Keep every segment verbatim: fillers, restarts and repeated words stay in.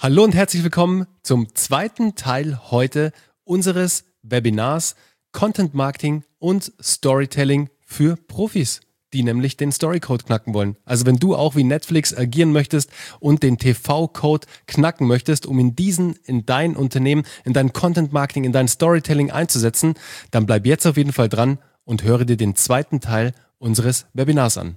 Hallo und herzlich willkommen zum zweiten Teil heute unseres Webinars Content Marketing und Storytelling für Profis, die nämlich den Storycode knacken wollen. Also wenn du auch wie Netflix agieren möchtest und den T V-Code knacken möchtest, um in diesen, in dein Unternehmen, in dein Content Marketing, in dein Storytelling einzusetzen, dann bleib jetzt auf jeden Fall dran und höre dir den zweiten Teil unseres Webinars an.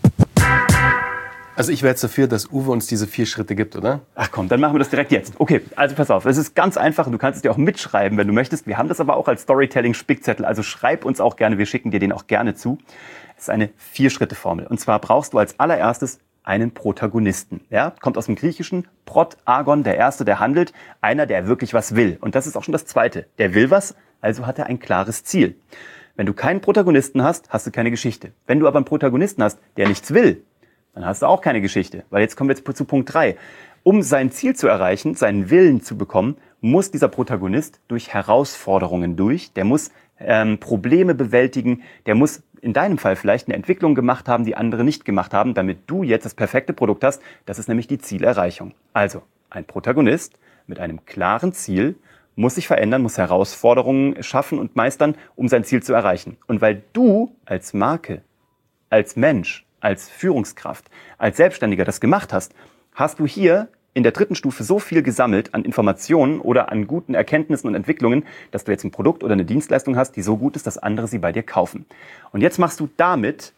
Also ich wäre jetzt dafür, dass Uwe uns diese vier Schritte gibt, oder? Ach komm, dann machen wir das direkt jetzt. Okay, also pass auf, es ist ganz einfach und du kannst es dir auch mitschreiben, wenn du möchtest. Wir haben das aber auch als Storytelling-Spickzettel, also schreib uns auch gerne, wir schicken dir den auch gerne zu. Es ist eine Vier-Schritte-Formel und zwar brauchst du als allererstes einen Protagonisten. Ja? Kommt aus dem Griechischen, Prot, Agon, der Erste, der handelt, einer, der wirklich was will. Und das ist auch schon das Zweite. Der will was, also hat er ein klares Ziel. Wenn du keinen Protagonisten hast, hast du keine Geschichte. Wenn du aber einen Protagonisten hast, der nichts will, dann hast du auch keine Geschichte. Weil jetzt kommen wir jetzt zu Punkt drei. Um sein Ziel zu erreichen, seinen Willen zu bekommen, muss dieser Protagonist durch Herausforderungen durch. Der muss ähm, Probleme bewältigen. Der muss in deinem Fall vielleicht eine Entwicklung gemacht haben, die andere nicht gemacht haben, damit du jetzt das perfekte Produkt hast. Das ist nämlich die Zielerreichung. Also ein Protagonist mit einem klaren Ziel muss sich verändern, muss Herausforderungen schaffen und meistern, um sein Ziel zu erreichen. Und weil du als Marke, als Mensch, als Führungskraft, als Selbstständiger das gemacht hast, hast du hier in der dritten Stufe so viel gesammelt an Informationen oder an guten Erkenntnissen und Entwicklungen, dass du jetzt ein Produkt oder eine Dienstleistung hast, die so gut ist, dass andere sie bei dir kaufen. Und jetzt machst du damit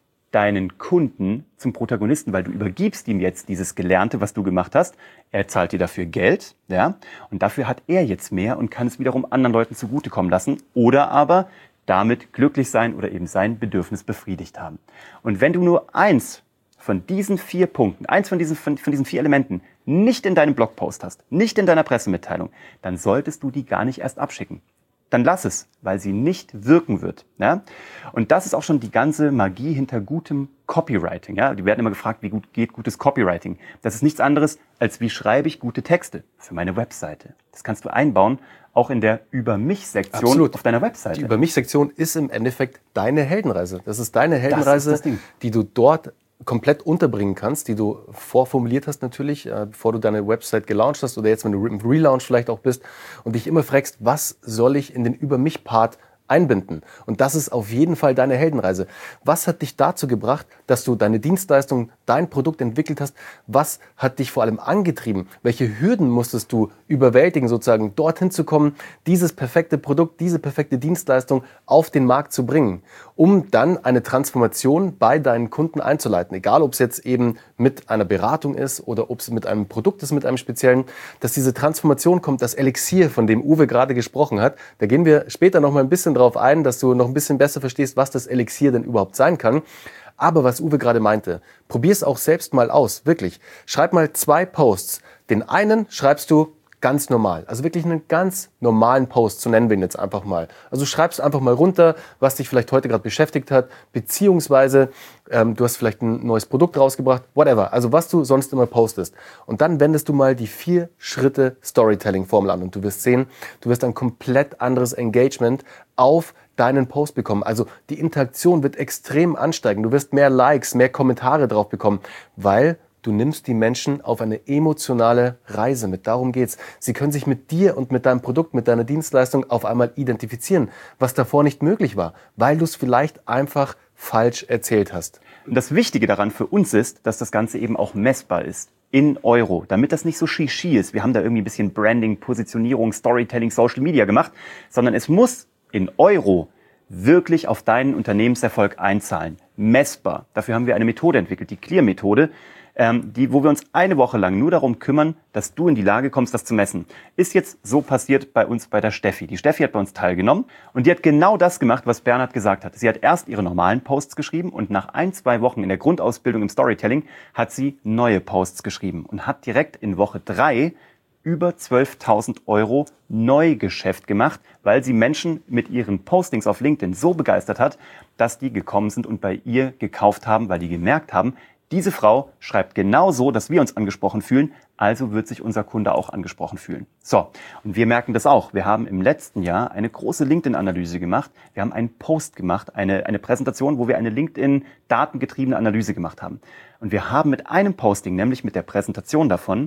deinen Kunden zum Protagonisten, weil du übergibst ihm jetzt dieses Gelernte, was du gemacht hast. Er zahlt dir dafür Geld, ja, und dafür hat er jetzt mehr und kann es wiederum anderen Leuten zugutekommen lassen oder aber damit glücklich sein oder eben sein Bedürfnis befriedigt haben. Und wenn du nur eins von diesen vier Punkten, eins von diesen, von, von diesen vier Elementen nicht in deinem Blogpost hast, nicht in deiner Pressemitteilung, dann solltest du die gar nicht erst abschicken. Dann lass es, weil sie nicht wirken wird. Ja? Und das ist auch schon die ganze Magie hinter gutem Copywriting. Ja? Die werden immer gefragt, wie gut geht gutes Copywriting? Das ist nichts anderes, als wie schreibe ich gute Texte für meine Webseite. Das kannst du einbauen, auch in der Über-mich-Sektion Absolut. Auf deiner Webseite. Die Über-mich-Sektion ist im Endeffekt deine Heldenreise. Das ist deine Heldenreise, das ist das Ding. die du dort komplett unterbringen kannst, die du vorformuliert hast natürlich, äh, bevor du deine Website gelauncht hast oder jetzt, wenn du im Relaunch vielleicht auch bist und dich immer fragst, was soll ich in den Über-mich-Part einbinden? Und das ist auf jeden Fall deine Heldenreise. Was hat dich dazu gebracht, dass du deine Dienstleistung, dein Produkt entwickelt hast? Was hat dich vor allem angetrieben? Welche Hürden musstest du überwältigen, sozusagen dorthin zu kommen, dieses perfekte Produkt, diese perfekte Dienstleistung auf den Markt zu bringen, um dann eine Transformation bei deinen Kunden einzuleiten? Egal, ob es jetzt eben mit einer Beratung ist oder ob es mit einem Produkt ist, mit einem speziellen, dass diese Transformation kommt, das Elixier, von dem Uwe gerade gesprochen hat. Da gehen wir später noch mal ein bisschen darauf ein, dass du noch ein bisschen besser verstehst, was das Elixier denn überhaupt sein kann. Aber was Uwe gerade meinte, probier es auch selbst mal aus, wirklich. Schreib mal zwei Posts. Den einen schreibst du ganz normal, also wirklich einen ganz normalen Post, so nennen wir ihn jetzt einfach mal. Also du schreibst einfach mal runter, was dich vielleicht heute gerade beschäftigt hat, beziehungsweise ähm, du hast vielleicht ein neues Produkt rausgebracht, whatever, also was du sonst immer postest. Und dann wendest du mal die vier Schritte Storytelling-Formel an und du wirst sehen, du wirst ein komplett anderes Engagement auf deinen Post bekommen. Also die Interaktion wird extrem ansteigen. Du wirst mehr Likes, mehr Kommentare drauf bekommen, weil du nimmst die Menschen auf eine emotionale Reise mit. Darum geht's. Sie können sich mit dir und mit deinem Produkt, mit deiner Dienstleistung auf einmal identifizieren, was davor nicht möglich war, weil du es vielleicht einfach falsch erzählt hast. Und das Wichtige daran für uns ist, dass das Ganze eben auch messbar ist. In Euro, damit das nicht so Shishi ist. Wir haben da irgendwie ein bisschen Branding, Positionierung, Storytelling, Social Media gemacht, sondern es muss in Euro wirklich auf deinen Unternehmenserfolg einzahlen. Messbar. Dafür haben wir eine Methode entwickelt, die Clear-Methode, ähm, die, wo wir uns eine Woche lang nur darum kümmern, dass du in die Lage kommst, das zu messen. Ist jetzt so passiert bei uns bei der Steffi. Die Steffi hat bei uns teilgenommen und die hat genau das gemacht, was Bernhard gesagt hat. Sie hat erst ihre normalen Posts geschrieben und nach ein, zwei Wochen in der Grundausbildung im Storytelling hat sie neue Posts geschrieben und hat direkt in Woche drei über zwölftausend Euro Neugeschäft gemacht, weil sie Menschen mit ihren Postings auf LinkedIn so begeistert hat, dass die gekommen sind und bei ihr gekauft haben, weil die gemerkt haben, diese Frau schreibt genau so, dass wir uns angesprochen fühlen, also wird sich unser Kunde auch angesprochen fühlen. So, und wir merken das auch. Wir haben im letzten Jahr eine große LinkedIn-Analyse gemacht. Wir haben einen Post gemacht, eine, eine Präsentation, wo wir eine LinkedIn-datengetriebene Analyse gemacht haben. Und wir haben mit einem Posting, nämlich mit der Präsentation davon,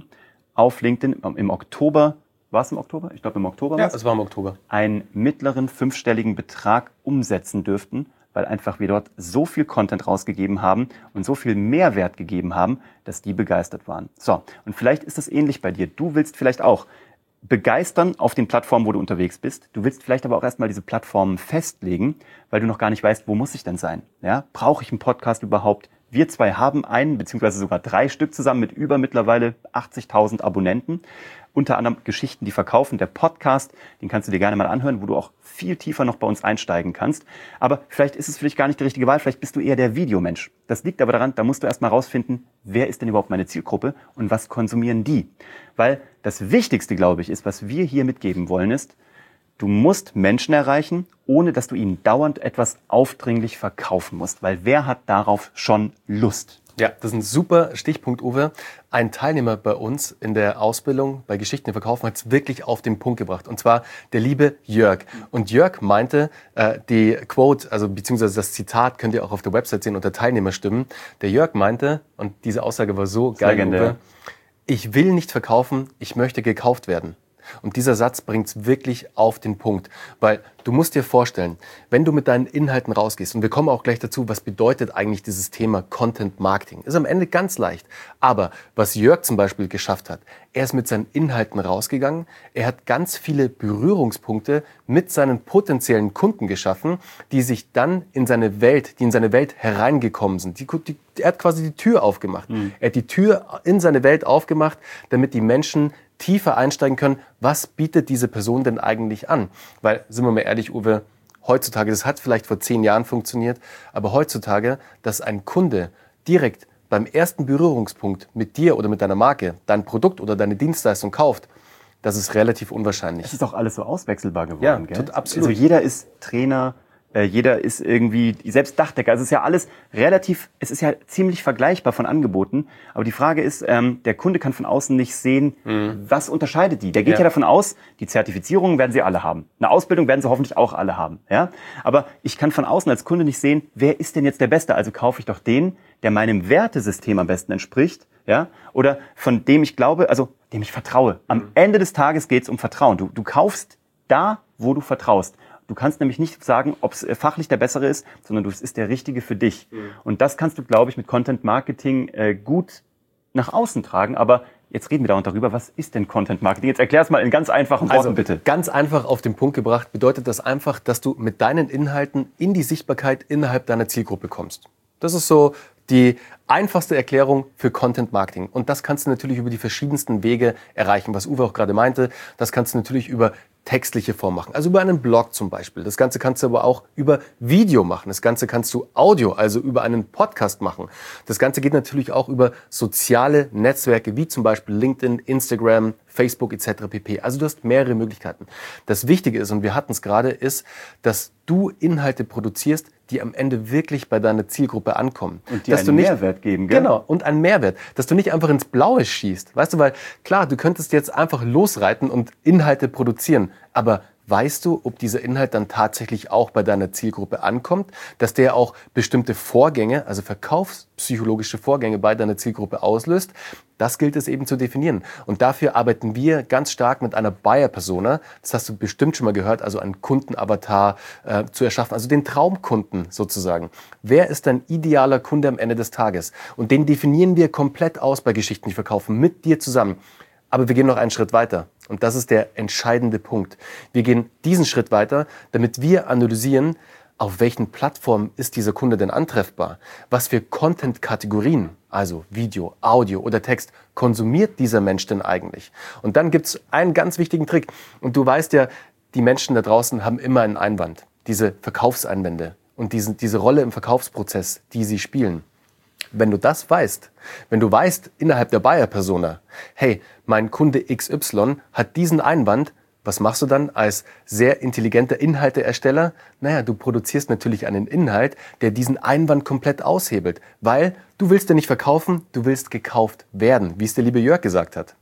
auf LinkedIn im Oktober, war es im Oktober? Ich glaube im Oktober. Ja, es war im Oktober. Einen mittleren fünfstelligen Betrag umsetzen dürften, weil einfach wir dort so viel Content rausgegeben haben und so viel Mehrwert gegeben haben, dass die begeistert waren. So, und vielleicht ist das ähnlich bei dir. Du willst vielleicht auch begeistern auf den Plattformen, wo du unterwegs bist. Du willst vielleicht aber auch erstmal diese Plattformen festlegen, weil du noch gar nicht weißt, wo muss ich denn sein? Ja? Brauche ich einen Podcast überhaupt? Wir zwei haben einen, beziehungsweise sogar drei Stück zusammen mit über mittlerweile achtzigtausend Abonnenten. Unter anderem Geschichten, die verkaufen. Der Podcast, den kannst du dir gerne mal anhören, wo du auch viel tiefer noch bei uns einsteigen kannst. Aber vielleicht ist es für dich gar nicht die richtige Wahl. Vielleicht bist du eher der Videomensch. Das liegt aber daran, da musst du erstmal rausfinden, wer ist denn überhaupt meine Zielgruppe und was konsumieren die? Weil das Wichtigste, glaube ich, ist, was wir hier mitgeben wollen, ist, du musst Menschen erreichen, ohne dass du ihnen dauernd etwas aufdringlich verkaufen musst. Weil wer hat darauf schon Lust? Ja, das ist ein super Stichpunkt, Uwe. Ein Teilnehmer bei uns in der Ausbildung bei Geschichten, die verkaufen, hat es wirklich auf den Punkt gebracht. Und zwar der liebe Jörg. Und Jörg meinte, äh, die Quote, also beziehungsweise das Zitat könnt ihr auch auf der Website sehen unter Teilnehmerstimmen. Der Jörg meinte, und diese Aussage war so geil, Uwe, ich will nicht verkaufen, ich möchte gekauft werden. Und dieser Satz bringt es wirklich auf den Punkt, weil du musst dir vorstellen, wenn du mit deinen Inhalten rausgehst, und wir kommen auch gleich dazu, was bedeutet eigentlich dieses Thema Content Marketing, ist am Ende ganz leicht. Aber was Jörg zum Beispiel geschafft hat, er ist mit seinen Inhalten rausgegangen, er hat ganz viele Berührungspunkte mit seinen potenziellen Kunden geschaffen, die sich dann in seine Welt, die in seine Welt hereingekommen sind. Die, die, er hat quasi die Tür aufgemacht. Mhm. Er hat die Tür in seine Welt aufgemacht, damit die Menschen tiefer einsteigen können, was bietet diese Person denn eigentlich an? Weil, sind wir mal ehrlich, Uwe, heutzutage, das hat vielleicht vor zehn Jahren funktioniert, aber heutzutage, dass ein Kunde direkt beim ersten Berührungspunkt mit dir oder mit deiner Marke dein Produkt oder deine Dienstleistung kauft, das ist relativ unwahrscheinlich. Es ist auch alles so auswechselbar geworden, ja, gell? Tot, absolut. Also jeder ist Trainer, äh, jeder ist irgendwie, selbst Dachdecker. Also es ist ja alles relativ, es ist ja ziemlich vergleichbar von Angeboten. Aber die Frage ist, ähm, der Kunde kann von außen nicht sehen, mhm. was unterscheidet die. Der geht ja. ja davon aus, die Zertifizierungen werden sie alle haben. Eine Ausbildung werden sie hoffentlich auch alle haben. Ja? Aber ich kann von außen als Kunde nicht sehen, wer ist denn jetzt der Beste? Also kaufe ich doch den, der meinem Wertesystem am besten entspricht. Ja? Oder von dem ich glaube, also dem ich vertraue. Am mhm. Ende des Tages geht es um Vertrauen. Du, du kaufst da, wo du vertraust. Du kannst nämlich nicht sagen, ob es fachlich der bessere ist, sondern du, es ist der richtige für dich. Mhm. Und das kannst du, glaube ich, mit Content Marketing äh, gut nach außen tragen. Aber jetzt reden wir dauernd darüber, was ist denn Content Marketing? Jetzt erklär es mal in ganz einfachen Worten, also, bitte. Ganz einfach auf den Punkt gebracht bedeutet das einfach, dass du mit deinen Inhalten in die Sichtbarkeit innerhalb deiner Zielgruppe kommst. Das ist so die einfachste Erklärung für Content Marketing. Und das kannst du natürlich über die verschiedensten Wege erreichen. Was Uwe auch gerade meinte, das kannst du natürlich über textliche Form machen. Also über einen Blog zum Beispiel. Das Ganze kannst du aber auch über Video machen. Das Ganze kannst du Audio, also über einen Podcast machen. Das Ganze geht natürlich auch über soziale Netzwerke wie zum Beispiel LinkedIn, Instagram, Facebook et cetera pp. Also du hast mehrere Möglichkeiten. Das Wichtige ist, und wir hatten es gerade, ist, dass du Inhalte produzierst, die am Ende wirklich bei deiner Zielgruppe ankommen. Und die dass einen du nicht, Mehrwert geben, gell? Genau, und einen Mehrwert. Dass du nicht einfach ins Blaue schießt. Weißt du, weil klar, du könntest jetzt einfach losreiten und Inhalte produzieren, aber weißt du, ob dieser Inhalt dann tatsächlich auch bei deiner Zielgruppe ankommt, dass der auch bestimmte Vorgänge, also verkaufspsychologische Vorgänge bei deiner Zielgruppe auslöst? Das gilt es eben zu definieren. Und dafür arbeiten wir ganz stark mit einer Buyer-Persona. Das hast du bestimmt schon mal gehört, also einen Kundenavatar äh, zu erschaffen, also den Traumkunden sozusagen. Wer ist dein idealer Kunde am Ende des Tages? Und den definieren wir komplett aus bei Geschichten, die verkaufen, mit dir zusammen. Aber wir gehen noch einen Schritt weiter. Und das ist der entscheidende Punkt. Wir gehen diesen Schritt weiter, damit wir analysieren, auf welchen Plattformen ist dieser Kunde denn antreffbar? Was für Content-Kategorien, also Video, Audio oder Text, konsumiert dieser Mensch denn eigentlich? Und dann gibt's einen ganz wichtigen Trick. Und du weißt ja, die Menschen da draußen haben immer einen Einwand. Diese Verkaufseinwände und diese, diese Rolle im Verkaufsprozess, die sie spielen. Wenn du das weißt, wenn du weißt innerhalb der Buyer-Persona, hey, mein Kunde X Y hat diesen Einwand, was machst du dann als sehr intelligenter Inhalteersteller? Naja, du produzierst natürlich einen Inhalt, der diesen Einwand komplett aushebelt, weil du willst ja nicht verkaufen, du willst gekauft werden, wie es der liebe Jörg gesagt hat.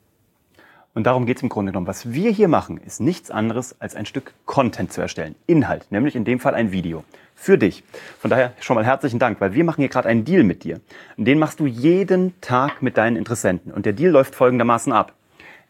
Und darum geht es im Grunde genommen. Was wir hier machen, ist nichts anderes, als ein Stück Content zu erstellen. Inhalt, nämlich in dem Fall ein Video. Für dich. Von daher schon mal herzlichen Dank, weil wir machen hier gerade einen Deal mit dir. Und den machst du jeden Tag mit deinen Interessenten. Und der Deal läuft folgendermaßen ab.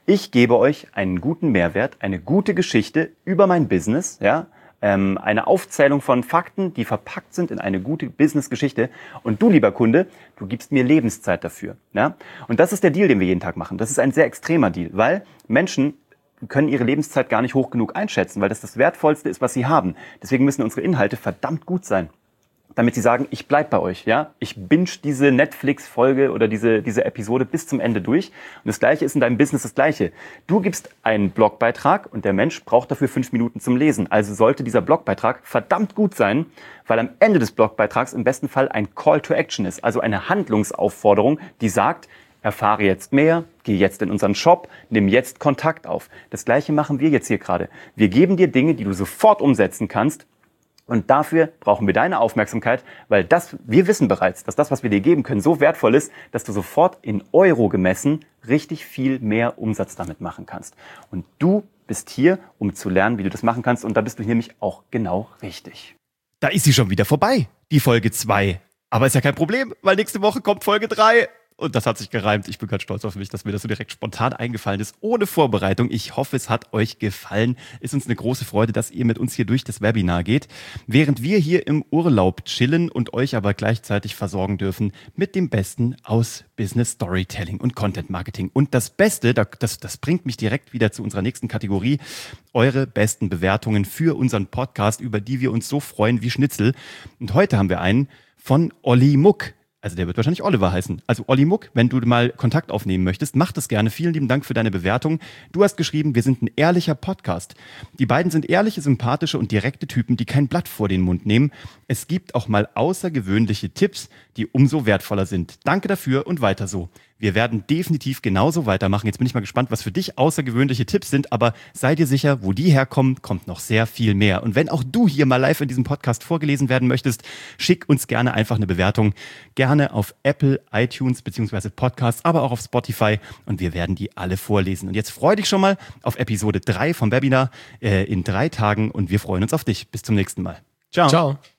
Ich gebe euch einen guten Mehrwert, eine gute Geschichte über mein Business, ja, ähm, eine Aufzählung von Fakten, die verpackt sind in eine gute Business-Geschichte. Und du, lieber Kunde, du gibst mir Lebenszeit dafür. Ja? Und das ist der Deal, den wir jeden Tag machen. Das ist ein sehr extremer Deal, weil Menschen können ihre Lebenszeit gar nicht hoch genug einschätzen, weil das das Wertvollste ist, was sie haben. Deswegen müssen unsere Inhalte verdammt gut sein, damit sie sagen, ich bleib bei euch, ja, ich binge diese Netflix-Folge oder diese, diese Episode bis zum Ende durch. Und das Gleiche ist in deinem Business das Gleiche. Du gibst einen Blogbeitrag und der Mensch braucht dafür fünf Minuten zum Lesen. Also sollte dieser Blogbeitrag verdammt gut sein, weil am Ende des Blogbeitrags im besten Fall ein Call to Action ist, also eine Handlungsaufforderung, die sagt, erfahre jetzt mehr, geh jetzt in unseren Shop, nimm jetzt Kontakt auf. Das Gleiche machen wir jetzt hier gerade. Wir geben dir Dinge, die du sofort umsetzen kannst. Und dafür brauchen wir deine Aufmerksamkeit, weil das, wir wissen bereits, dass das, was wir dir geben können, so wertvoll ist, dass du sofort in Euro gemessen richtig viel mehr Umsatz damit machen kannst. Und du bist hier, um zu lernen, wie du das machen kannst. Und da bist du nämlich auch genau richtig. Da ist sie schon wieder vorbei, die Folge zwei. Aber ist ja kein Problem, weil nächste Woche kommt Folge drei. Und das hat sich gereimt. Ich bin ganz stolz auf mich, dass mir das so direkt spontan eingefallen ist, ohne Vorbereitung. Ich hoffe, es hat euch gefallen. Ist uns eine große Freude, dass ihr mit uns hier durch das Webinar geht, während wir hier im Urlaub chillen und euch aber gleichzeitig versorgen dürfen mit dem Besten aus Business Storytelling und Content Marketing. Und das Beste, das, das bringt mich direkt wieder zu unserer nächsten Kategorie, eure besten Bewertungen für unseren Podcast, über die wir uns so freuen wie Schnitzel. Und heute haben wir einen von Olli Muck. Also der wird wahrscheinlich Oliver heißen. Also Olli Muck, wenn du mal Kontakt aufnehmen möchtest, mach das gerne. Vielen lieben Dank für deine Bewertung. Du hast geschrieben, wir sind ein ehrlicher Podcast. Die beiden sind ehrliche, sympathische und direkte Typen, die kein Blatt vor den Mund nehmen. Es gibt auch mal außergewöhnliche Tipps, die umso wertvoller sind. Danke dafür und weiter so. Wir werden definitiv genauso weitermachen. Jetzt bin ich mal gespannt, was für dich außergewöhnliche Tipps sind, aber sei dir sicher, wo die herkommen, kommt noch sehr viel mehr. Und wenn auch du hier mal live in diesem Podcast vorgelesen werden möchtest, schick uns gerne einfach eine Bewertung. Gerne auf Apple, iTunes bzw. Podcasts, aber auch auf Spotify und wir werden die alle vorlesen. Und jetzt freu dich schon mal auf Episode drei vom Webinar äh, in drei Tagen und wir freuen uns auf dich. Bis zum nächsten Mal. Ciao. Ciao.